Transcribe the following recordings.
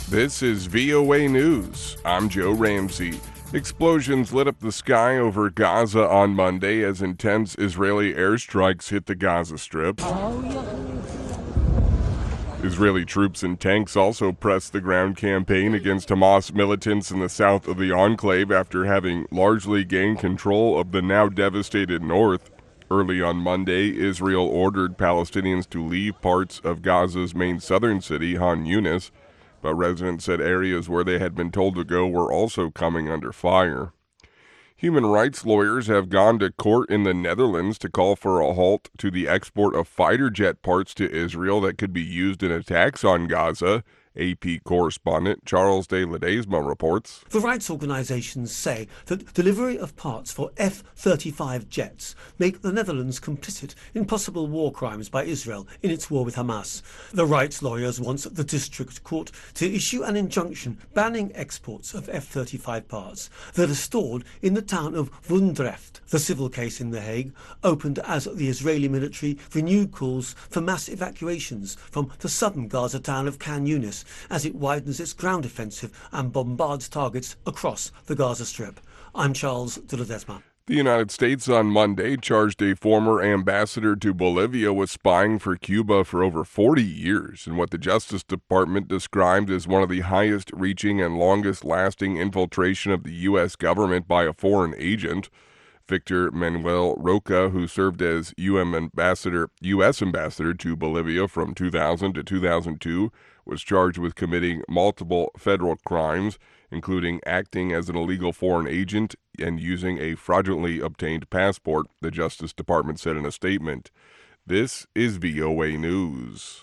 This is VOA News. I'm Joe Ramsey. Explosions lit up the sky over Gaza on Monday as intense Israeli airstrikes hit the Gaza Strip. Israeli troops and tanks also pressed the ground campaign against Hamas militants in the south of the enclave after having largely gained control of the now devastated north. Early on Monday, Israel ordered Palestinians to leave parts of Gaza's main southern city, Han Yunis, but residents said areas where they had been told to go were also coming under fire. Human rights lawyers have gone to court in the Netherlands to call for a halt to the export of fighter jet parts to Israel that could be used in attacks on Gaza. AP correspondent Charles de Ledesma reports. The rights organisations say that delivery of parts for F-35 jets make the Netherlands complicit in possible war crimes by Israel in its war with Hamas. The rights lawyers want the district court to issue an injunction banning exports of F-35 parts that are stored in the town of Woendrecht. The civil case in The Hague opened as the Israeli military renewed calls for mass evacuations from the southern Gaza town of Khan Yunis as it widens its ground offensive and bombards targets across the Gaza Strip. I'm Charles de Ledesma. The United States on Monday charged a former ambassador to Bolivia with spying for Cuba for over 40 years in what the Justice Department described as one of the highest-reaching and longest-lasting infiltration of the U.S. government by a foreign agent. Victor Manuel Roca, who served as U.S. ambassador to Bolivia from 2000 to 2002, was charged with committing multiple federal crimes, including acting as an illegal foreign agent and using a fraudulently obtained passport, the Justice Department said in a statement. This is VOA News.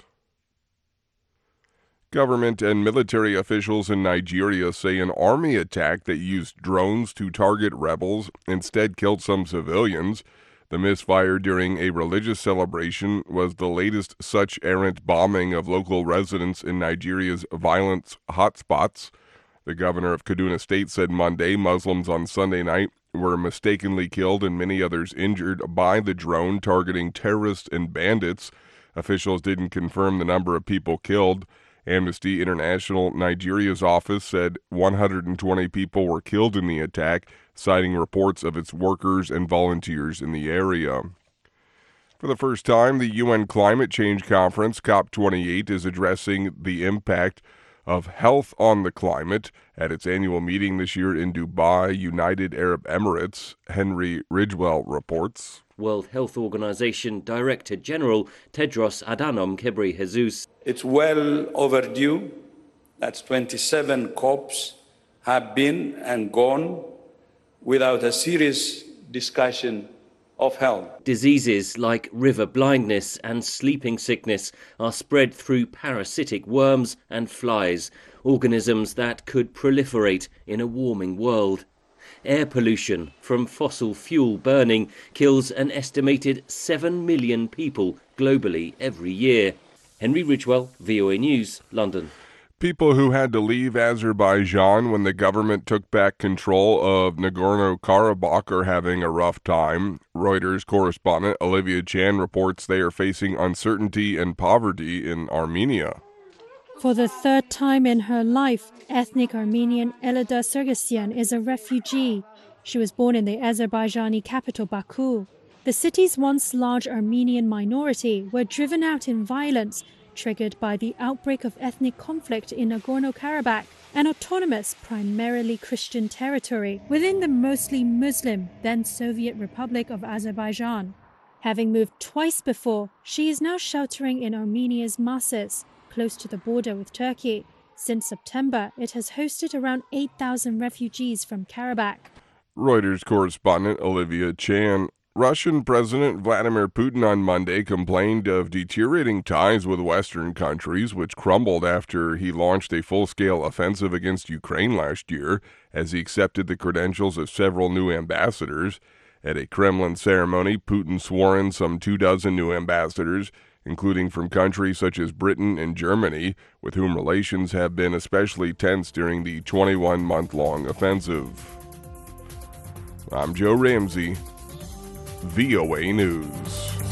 Government and military officials in Nigeria say an army attack that used drones to target rebels instead killed some civilians. The misfire during a religious celebration was the latest such errant bombing of local residents in Nigeria's violence hotspots. The governor of Kaduna State said Monday Muslims on Sunday night were mistakenly killed and many others injured by the drone targeting terrorists and bandits. Officials didn't confirm the number of people killed. Amnesty International Nigeria's office said 120 people were killed in the attack, citing reports of its workers and volunteers in the area. For the first time, the UN Climate Change Conference, COP28, is addressing the impact of health on the climate. At its annual meeting this year in Dubai, United Arab Emirates, Henry Ridgwell reports. World Health Organization Director General Tedros Adhanom Ghebreyesus. It's well overdue. That's 27 COPs have been and gone without a serious discussion of health. Diseases like river blindness and sleeping sickness are spread through parasitic worms and flies, organisms that could proliferate in a warming world. Air pollution from fossil fuel burning kills an estimated 7 million people globally every year. Henry Ridgwell, VOA News, London. People who had to leave Azerbaijan when the government took back control of Nagorno-Karabakh are having a rough time. Reuters correspondent Olivia Chan reports they are facing uncertainty and poverty in Armenia. For the third time in her life, ethnic Armenian Elida Sargsyan is a refugee. She was born in the Azerbaijani capital Baku. The city's once large Armenian minority were driven out in violence, triggered by the outbreak of ethnic conflict in Nagorno-Karabakh, an autonomous, primarily Christian territory within the mostly Muslim, then Soviet Republic of Azerbaijan. Having moved twice before, she is now sheltering in Armenia's Masis, close to the border with Turkey. Since September, it has hosted around 8,000 refugees from Karabakh. Reuters correspondent Olivia Chan. Russian President Vladimir Putin on Monday complained of deteriorating ties with Western countries, which crumbled after he launched a full-scale offensive against Ukraine last year, as he accepted the credentials of several new ambassadors. At a Kremlin ceremony, Putin swore in some 24 new ambassadors, including from countries such as Britain and Germany, with whom relations have been especially tense during the 21-month-long offensive. I'm Joe Ramsey, VOA News.